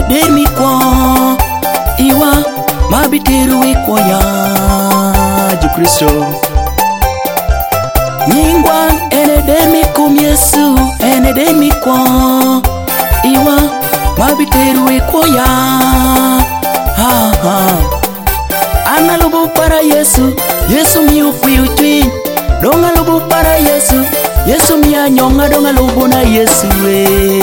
der mi kwa iwa mabiteru we kwa ya ju Kristo nyingwan ene der mi kum Yesu ene der mi kwa iwa mabiteru we kwa ya ha ha analubu para Yesu Yesu mi ufiu twin donga lubu para Yesu Yesu mi anyonga donga lubu na Yesu we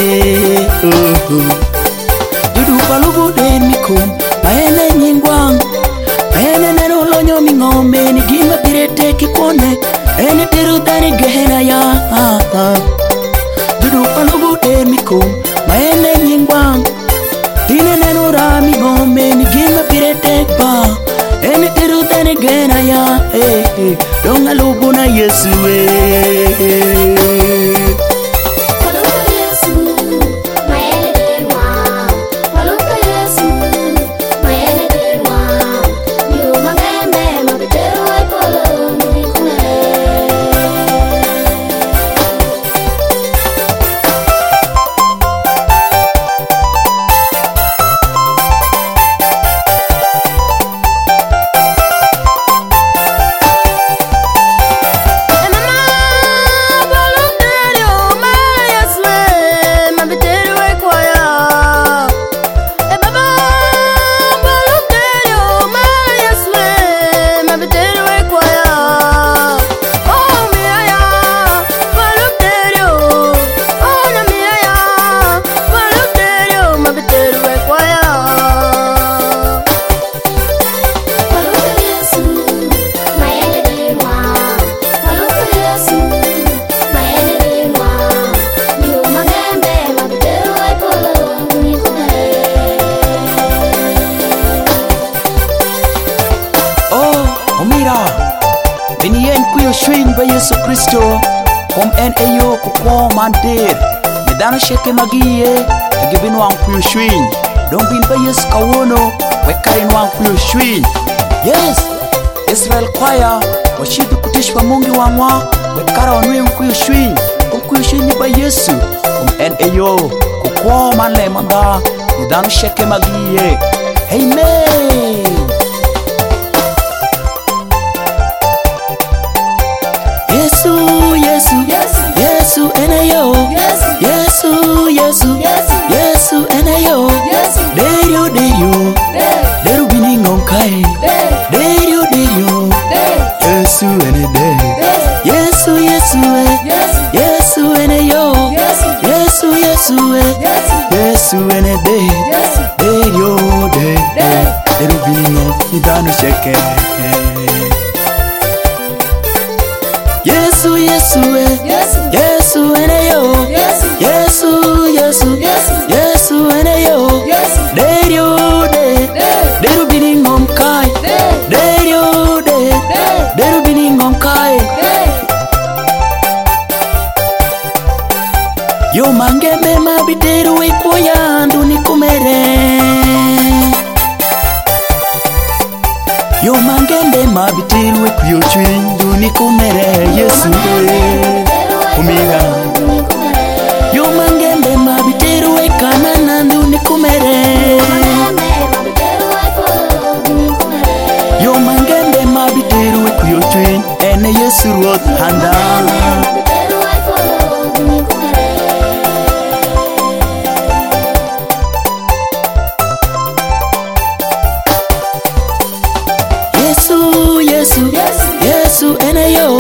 dudu palubu den mi kum maene nyingwang maene nero lonyo mi ngome ni gima pirete kipone ene tiru tani gehena ya dudu palubu den mi kum maene nyingwang dine nero rami ngome ni gima pirete pa ene tiru tani gehena ya donga lubu na Yesu we Binien kuyo shwin ba Yesu Kristo om en eyo kukwo mandir medano sheke magiye agibin wang kuyo shwin don bin ba Yesu kawono wekarin wang kuyo shwin yes Israel kwaya washidu kutishwa mungi wangwa wekara wanwe kuyo shwin om kuyo shwin ba Yesu om en eyo kukwo manle manda medano sheke magiye amen. Yesu enayo Yesu enayo derio deru biningom kai derio Yesu enede Yesu enayo Yesu enede derio deru biningom idanu sheke Yesu enayo Yesu enayo deru biningom kai deru biningom kai yo mangembe mabiteru ikoya nduni kumere yo mangembe mabiteru ikuyo chwindu ni kumere Yesu umiga yo mangembe mabiteru ekanana nduni kumere yo mangembe mabiteru ikuyo chwin ene Yesu ruot handa Yesu enayo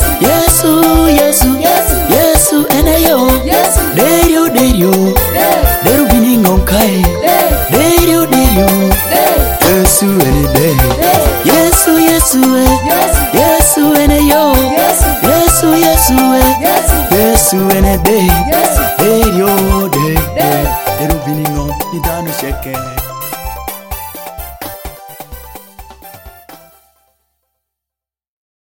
Yesu enayo deru biningom kai derio Yesu enede Yesu enayo Yesu enede